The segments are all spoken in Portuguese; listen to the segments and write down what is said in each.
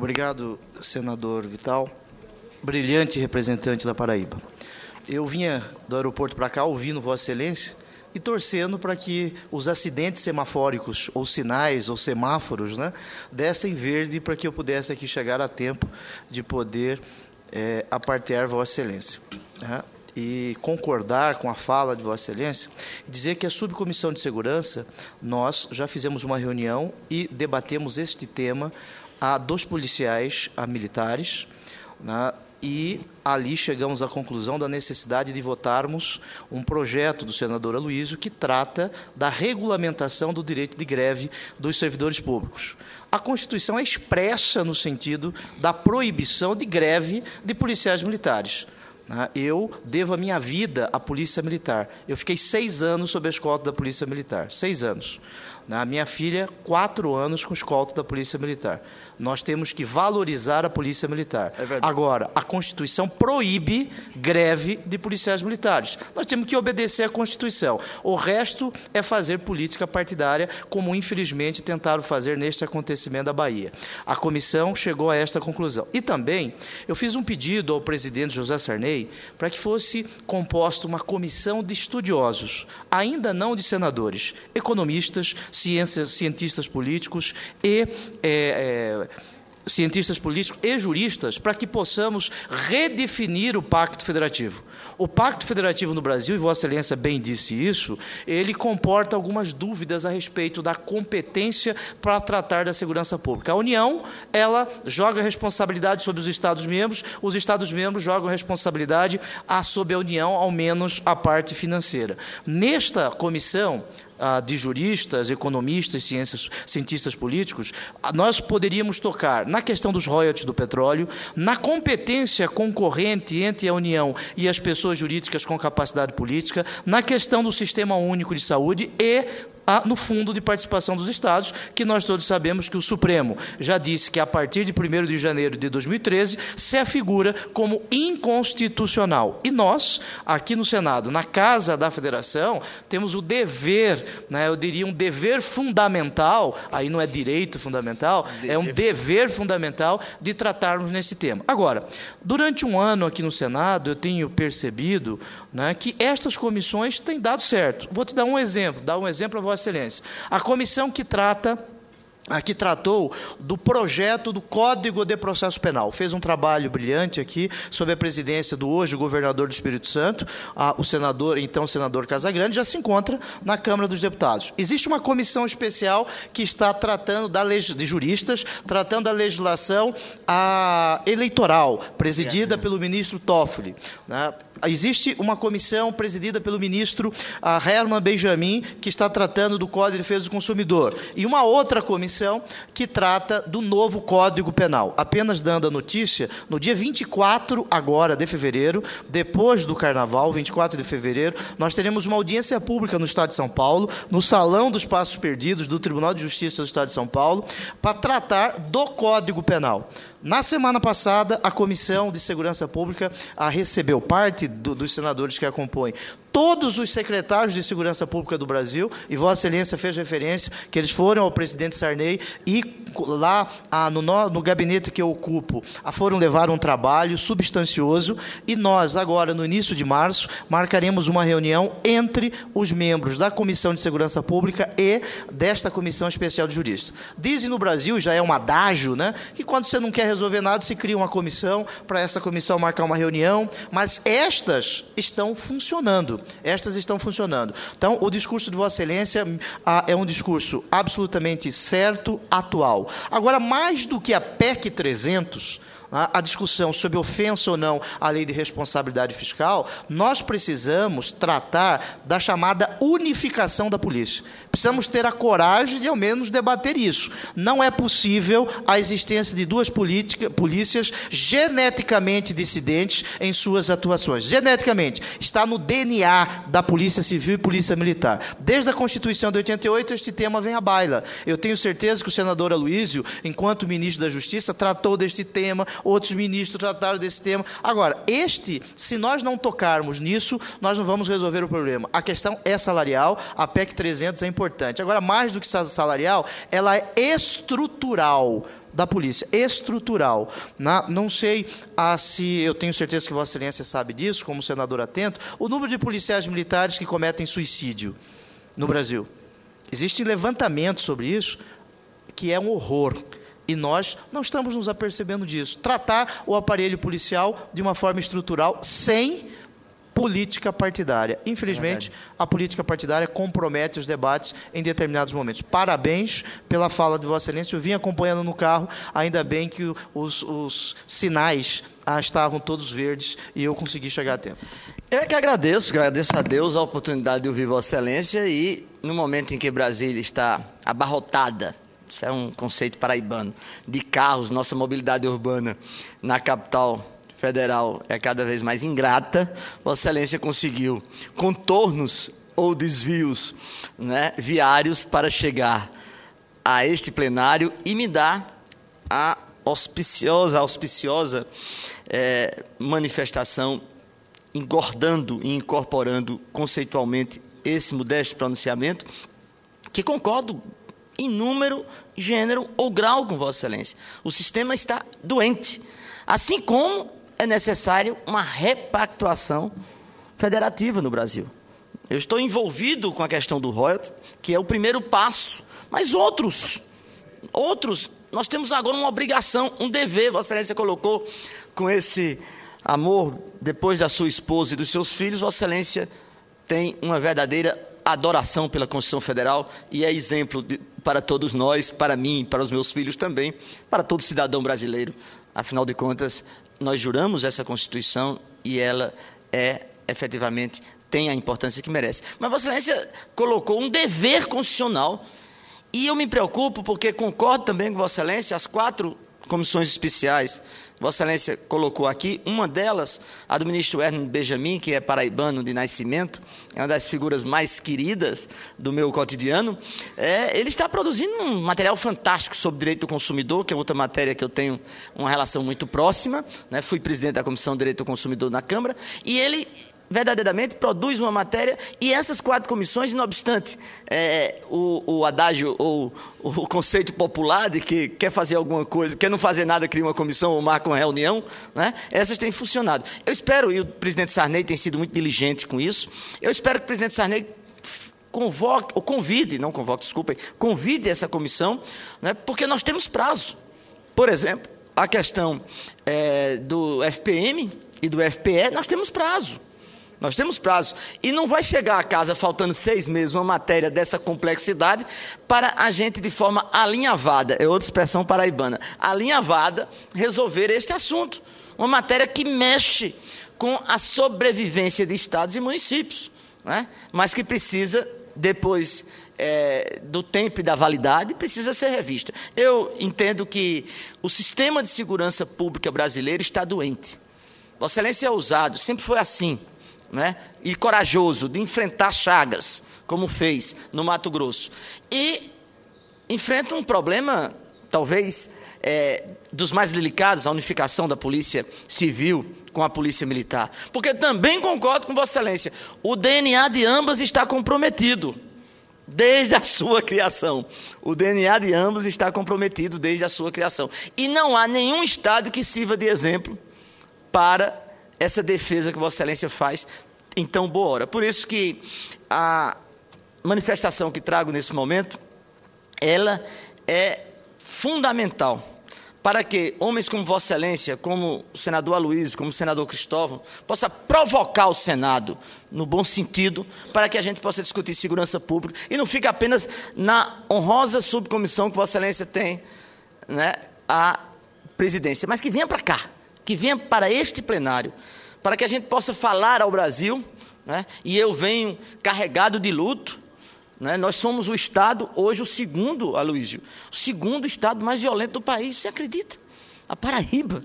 Obrigado, senador Vital. Brilhante representante da Paraíba. Eu vinha do aeroporto para cá ouvindo Vossa Excelência e torcendo para que os acidentes semafóricos, ou sinais, ou semáforos, né, dessem verde para que eu pudesse aqui chegar a tempo de poder apartear Vossa Excelência. Né? E concordar com a fala de Vossa Excelência, dizer que a Subcomissão de Segurança, nós já fizemos uma reunião e debatemos este tema a 2 policiais militares, né, e ali chegamos à conclusão da necessidade de votarmos um projeto do senador Aloysio que trata da regulamentação do direito de greve dos servidores públicos. A Constituição é expressa no sentido da proibição de greve de policiais militares. Eu devo a minha vida à Polícia Militar. Eu fiquei 6 anos sob a escolta da Polícia Militar. 6 anos. A minha filha, 4 anos com escolta da Polícia Militar. Nós temos que valorizar a Polícia Militar. Agora, a Constituição proíbe greve de policiais militares. Nós temos que obedecer à Constituição. O resto é fazer política partidária, como infelizmente tentaram fazer neste acontecimento da Bahia. A comissão chegou a esta conclusão. E também, eu fiz um pedido ao presidente José Sarney para que fosse composta uma comissão de estudiosos, ainda não de senadores, economistas, cientistas políticos e juristas, para que possamos redefinir o Pacto Federativo. O Pacto Federativo no Brasil, e Vossa Excelência bem disse isso, ele comporta algumas dúvidas a respeito da competência para tratar da segurança pública. A União, ela joga a responsabilidade sobre os Estados-membros jogam a responsabilidade sobre a União, ao menos a parte financeira. Nesta comissão de juristas, economistas, cientistas políticos, nós poderíamos tocar na questão dos royalties do petróleo, na competência concorrente entre a União e as pessoas jurídicas com capacidade política, na questão do Sistema Único de Saúde e no Fundo de Participação dos Estados, que nós todos sabemos que o Supremo já disse que, a partir de 1º de janeiro de 2013, se afigura como inconstitucional. E nós, aqui no Senado, na Casa da Federação, temos o dever, eu diria um dever fundamental, aí não é direito fundamental, é um dever fundamental de tratarmos nesse tema. Agora, durante um ano aqui no Senado, eu tenho percebido que estas comissões têm dado certo. Vou te dar um exemplo, a Vossa Excelência. A comissão que tratou do projeto do Código de Processo Penal. Fez um trabalho brilhante aqui, sob a presidência do hoje governador do Espírito Santo, o senador Casagrande, já se encontra na Câmara dos Deputados. Existe uma comissão especial que está tratando de juristas, tratando da legislação eleitoral, presidida pelo ministro Toffoli. Existe uma comissão presidida pelo ministro Herman Benjamin, que está tratando do Código de Defesa do Consumidor. E uma outra comissão que trata do novo Código Penal. Apenas dando a notícia, no dia 24 agora de fevereiro, depois do Carnaval, 24 de fevereiro, nós teremos uma audiência pública no Estado de São Paulo, no Salão dos Passos Perdidos do Tribunal de Justiça do Estado de São Paulo, para tratar do Código Penal. Na semana passada, a Comissão de Segurança Pública recebeu parte dos senadores que a compõem, todos os secretários de Segurança Pública do Brasil, e Vossa Excelência fez referência que eles foram ao presidente Sarney e lá no gabinete que eu ocupo foram levar um trabalho substancioso, e nós agora, no início de março, marcaremos uma reunião entre os membros da Comissão de Segurança Pública e desta Comissão Especial de Juristas. Dizem no Brasil, já é um adágio, que quando você não quer resolver nada, se cria uma comissão, para essa comissão marcar uma reunião, mas estas estão funcionando. Então, o discurso de Vossa Excelência é um discurso absolutamente certo, atual. Agora, mais do que a PEC 300, a discussão sobre ofensa ou não à lei de responsabilidade fiscal, nós precisamos tratar da chamada unificação da polícia. Precisamos ter a coragem de, ao menos, debater isso. Não é possível a existência de 2 polícias geneticamente dissidentes em suas atuações. Geneticamente. Está no DNA da Polícia Civil e Polícia Militar. Desde a Constituição de 88, este tema vem à baila. Eu tenho certeza que o senador Aloysio, enquanto ministro da Justiça, tratou deste tema, outros ministros trataram desse tema. Agora, se nós não tocarmos nisso, nós não vamos resolver o problema. A questão é salarial, a PEC 300 é importante. Agora, mais do que salarial, ela é estrutural. da polícia, estrutural. Não sei se eu tenho certeza que Vossa Excelência sabe disso, como senador atento, o número de policiais militares que cometem suicídio no Brasil. Existem levantamentos sobre isso, que é um horror. E nós não estamos nos apercebendo disso. Tratar o aparelho policial de uma forma estrutural, sem política partidária. Infelizmente, a política partidária compromete os debates em determinados momentos. Parabéns pela fala de Vossa Excelência. Eu vim acompanhando no carro, ainda bem que os sinais estavam todos verdes e eu consegui chegar a tempo. Eu é que agradeço a Deus a oportunidade de ouvir Vossa Excelência e, no momento em que Brasília está abarrotada, isso é um conceito paraibano, de carros, nossa mobilidade urbana na capital federal é cada vez mais ingrata, Vossa Excelência conseguiu contornos ou desvios, né, viários para chegar a este plenário e me dá a auspiciosa manifestação, engordando e incorporando conceitualmente esse modesto pronunciamento, que concordo em número, gênero ou grau com Vossa Excelência. O sistema está doente, assim como é necessário uma repactuação federativa no Brasil. Eu estou envolvido com a questão do royalty, que é o primeiro passo, mas outros, nós temos agora uma obrigação, um dever. Vossa Excelência colocou com esse amor, depois da sua esposa e dos seus filhos, Vossa Excelência tem uma verdadeira adoração pela Constituição Federal e é exemplo para todos nós, para mim, para os meus filhos também, para todo cidadão brasileiro. Afinal de contas, nós juramos essa Constituição e ela efetivamente tem a importância que merece. Mas Vossa Excelência colocou um dever constitucional e eu me preocupo porque concordo também com Vossa Excelência, as 4 comissões especiais, Vossa Excelência colocou aqui, uma delas, a do ministro Hermes Benjamin, que é paraibano de nascimento, é uma das figuras mais queridas do meu cotidiano, ele está produzindo um material fantástico sobre direito do consumidor, que é outra matéria que eu tenho uma relação muito próxima, né? Fui presidente da Comissão de Direito do Consumidor na Câmara, e ele verdadeiramente produz uma matéria, e essas 4 comissões, não obstante o adágio ou o conceito popular de que quer fazer alguma coisa, quer não fazer nada, cria uma comissão ou marca uma reunião, né? Essas têm funcionado. Eu espero, e o presidente Sarney tem sido muito diligente com isso, eu espero que o presidente Sarney convide essa comissão, né? Porque nós temos prazo. Por exemplo, a questão do FPM e do FPE, nós temos prazo. Nós temos prazo. E não vai chegar a casa faltando 6 meses uma matéria dessa complexidade para a gente, de forma alinhavada, é outra expressão paraibana, alinhavada, resolver este assunto. Uma matéria que mexe com a sobrevivência de estados e municípios, né? Mas que precisa, depois do tempo e da validade, precisa ser revista. Eu entendo que o sistema de segurança pública brasileiro está doente. Vossa Excelência é ousado, sempre foi assim, né? E corajoso de enfrentar chagas, como fez no Mato Grosso. E enfrenta um problema, talvez, dos mais delicados, a unificação da Polícia Civil com a Polícia Militar. Porque também concordo com Vossa Excelência, o DNA de ambas está comprometido desde a sua criação. O DNA de ambas está comprometido desde a sua criação. E não há nenhum Estado que sirva de exemplo para essa defesa que Vossa Excelência faz em tão boa hora. Por isso que a manifestação que trago nesse momento, ela é fundamental para que homens como Vossa Excelência, como o senador Aloysio, como o senador Cristóvão, possa provocar o Senado, no bom sentido, para que a gente possa discutir segurança pública e não fique apenas na honrosa subcomissão que Vossa Excelência tem, né, a presidência, mas que venha para cá, que venha para este plenário, para que a gente possa falar ao Brasil, né? E eu venho carregado de luto, né? Nós somos o Estado, hoje o segundo, Aloysio, o segundo Estado mais violento do país, você acredita? A Paraíba,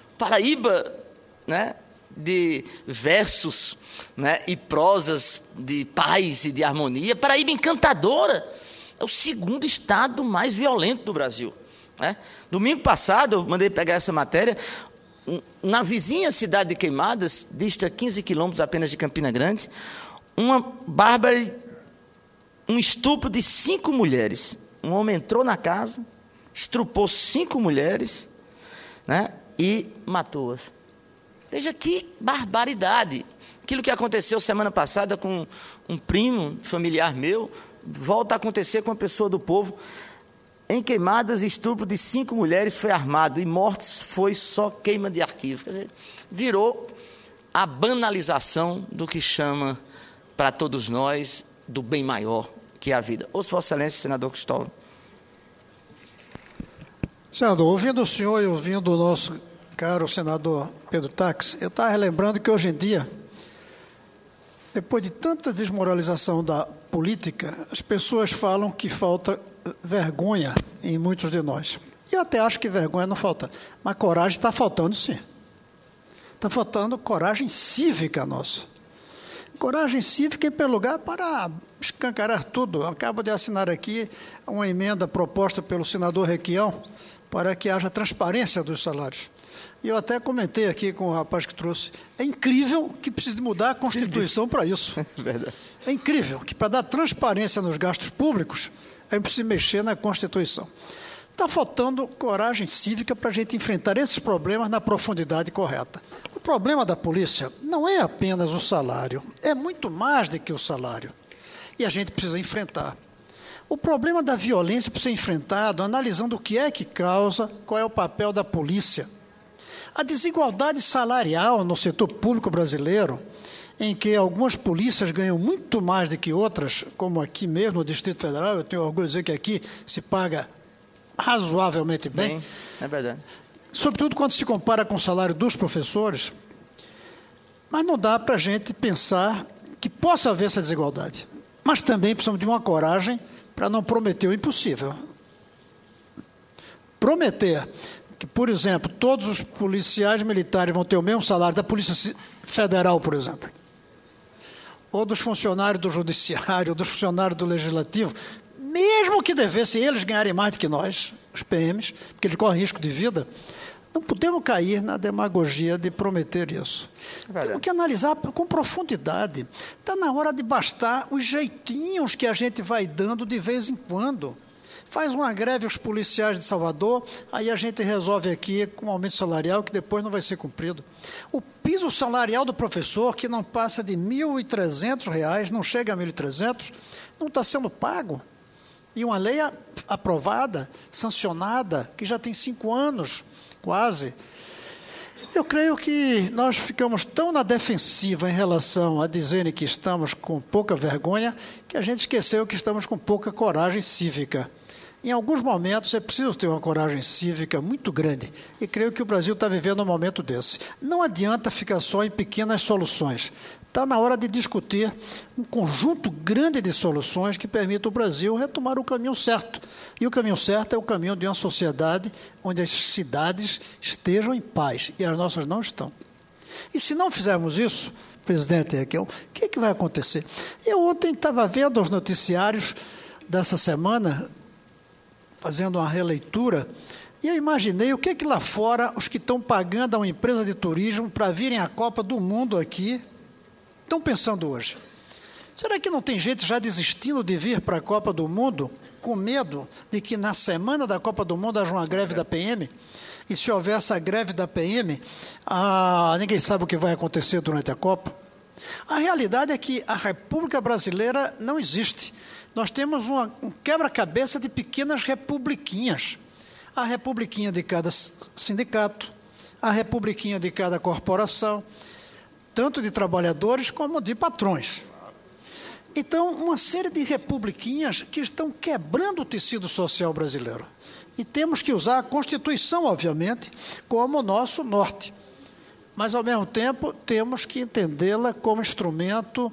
né? De versos, né? E prosas de paz e de harmonia, Paraíba encantadora, é o segundo Estado mais violento do Brasil, né? Domingo passado, eu mandei pegar essa matéria, na vizinha cidade de Queimadas, dista 15 quilômetros apenas de Campina Grande, um estupro de 5 mulheres. Um homem entrou na casa, estrupou 5 mulheres, né, e matou-as. Veja que barbaridade. Aquilo que aconteceu semana passada com um primo familiar meu, volta a acontecer com uma pessoa do povo. Em Queimadas, estupro de 5 mulheres foi armado e mortes foi só queima de arquivo. Quer dizer, virou a banalização do que chama para todos nós do bem maior, que é a vida. Ouço Vossa Excelência, senador Cristóvão. Senador, ouvindo o senhor e ouvindo o nosso caro senador Pedro Tax, eu estava lembrando que hoje em dia, depois de tanta desmoralização da política, as pessoas falam que falta vergonha em muitos de nós. Eu até acho que vergonha não falta, mas coragem está faltando sim. Está faltando coragem cívica nossa. Coragem cívica, em primeiro lugar, para escancarar tudo. Eu acabo de assinar aqui uma emenda proposta pelo senador Requião para que haja transparência dos salários. E eu até comentei aqui com o rapaz que trouxe. É incrível que precise mudar a Constituição para isso. É incrível que, para dar transparência nos gastos públicos, a gente precisa mexer na Constituição. Está faltando coragem cívica para a gente enfrentar esses problemas na profundidade correta. O problema da polícia não é apenas o salário, é muito mais do que o salário. E a gente precisa enfrentar. O problema da violência precisa ser enfrentado analisando o que é que causa, qual é o papel da polícia. A desigualdade salarial no setor público brasileiro, em que algumas polícias ganham muito mais do que outras, como aqui mesmo no Distrito Federal, eu tenho orgulho de dizer que aqui se paga razoavelmente bem. É verdade. Sobretudo quando se compara com o salário dos professores, mas não dá para a gente pensar que possa haver essa desigualdade. Mas também precisamos de uma coragem para não prometer o impossível. Prometer que, por exemplo, todos os policiais militares vão ter o mesmo salário da Polícia Federal, por exemplo, ou dos funcionários do Judiciário, ou dos funcionários do Legislativo, mesmo que devessem eles ganharem mais do que nós, os PMs, porque eles correm risco de vida, não podemos cair na demagogia de prometer isso. Temos que analisar com profundidade. Está na hora de bastar os jeitinhos que a gente vai dando de vez em quando. Faz uma greve os policiais de Salvador, aí a gente resolve aqui com um aumento salarial que depois não vai ser cumprido. O piso salarial do professor, que não passa de R$ 1.300, não chega a R$ 1.300, não está sendo pago. E uma lei aprovada, sancionada, que já tem 5 anos, quase. Eu creio que nós ficamos tão na defensiva em relação a dizerem que estamos com pouca vergonha, que a gente esqueceu que estamos com pouca coragem cívica. Em alguns momentos é preciso ter uma coragem cívica muito grande, e creio que o Brasil está vivendo um momento desse. Não adianta ficar só em pequenas soluções. Está na hora de discutir um conjunto grande de soluções que permitam o Brasil retomar o caminho certo. E o caminho certo é o caminho de uma sociedade onde as cidades estejam em paz, e as nossas não estão. E se não fizermos isso, presidente Requião, o que vai acontecer? Eu ontem estava vendo os noticiários dessa semana, fazendo uma releitura, e eu imaginei o que lá fora os que estão pagando a uma empresa de turismo para virem à Copa do Mundo aqui estão pensando hoje. Será que não tem gente já desistindo de vir para a Copa do Mundo com medo de que na semana da Copa do Mundo haja uma greve da PM? E se houver essa greve da PM, ninguém sabe o que vai acontecer durante a Copa? A realidade é que a República Brasileira não existe. Nós temos um quebra-cabeça de pequenas republiquinhas. A republiquinha de cada sindicato, a republiquinha de cada corporação, tanto de trabalhadores como de patrões. Então, uma série de republiquinhas que estão quebrando o tecido social brasileiro. E temos que usar a Constituição, obviamente, como o nosso norte. Mas, ao mesmo tempo, temos que entendê-la como instrumento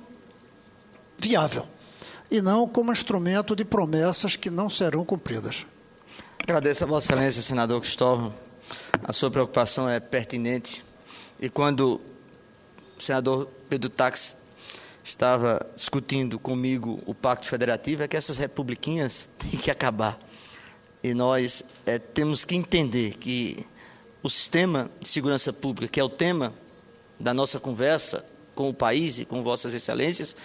viável e não como instrumento de promessas que não serão cumpridas. Agradeço a Vossa Excelência, senador Cristóvão. A sua preocupação é pertinente. E quando o senador Pedro Tax estava discutindo comigo o Pacto Federativo, é que essas republiquinhas têm que acabar. E nós temos que entender que o sistema de segurança pública, que é o tema da nossa conversa com o país e com Vossas Excelências,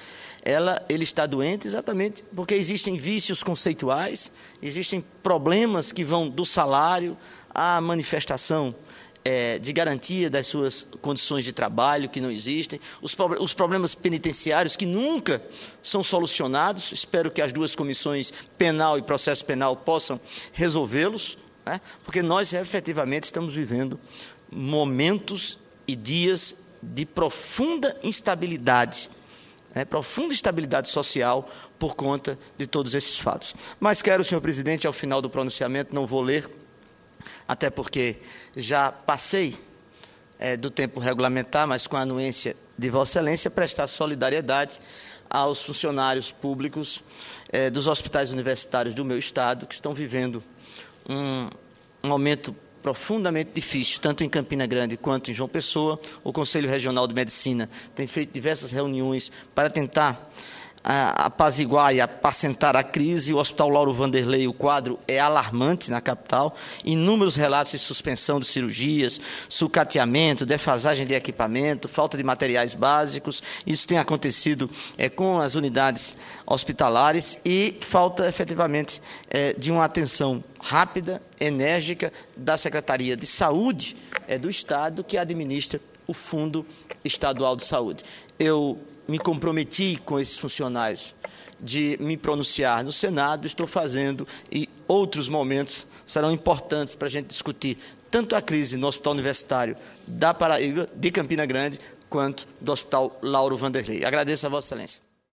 ele está doente exatamente porque existem vícios conceituais, existem problemas que vão do salário à manifestação de garantia das suas condições de trabalho que não existem, os problemas penitenciários que nunca são solucionados. Espero que as duas comissões, penal e processo penal, possam resolvê-los, né? Porque nós efetivamente estamos vivendo momentos e dias de profunda instabilidade, profunda instabilidade social por conta de todos esses fatos. Mas quero, senhor presidente, ao final do pronunciamento, não vou ler, até porque já passei do tempo regulamentar, mas com a anuência de Vossa Excelência, prestar solidariedade aos funcionários públicos dos hospitais universitários do meu Estado, que estão vivendo um momento profundamente difícil, tanto em Campina Grande quanto em João Pessoa. O Conselho Regional de Medicina tem feito diversas reuniões para tentar apaziguar e apacentar a crise. O Hospital Lauro Vanderlei, o quadro é alarmante na capital, inúmeros relatos de suspensão de cirurgias, sucateamento, defasagem de equipamento, falta de materiais básicos. Isso tem acontecido com as unidades hospitalares e falta efetivamente de uma atenção rápida, enérgica da Secretaria de Saúde do Estado, que administra o Fundo Estadual de Saúde. Eu me comprometi com esses funcionários de me pronunciar no Senado, estou fazendo, e outros momentos serão importantes para a gente discutir tanto a crise no Hospital Universitário da Paraíba, de Campina Grande, quanto do Hospital Lauro Vanderlei. Agradeço a Vossa Excelência.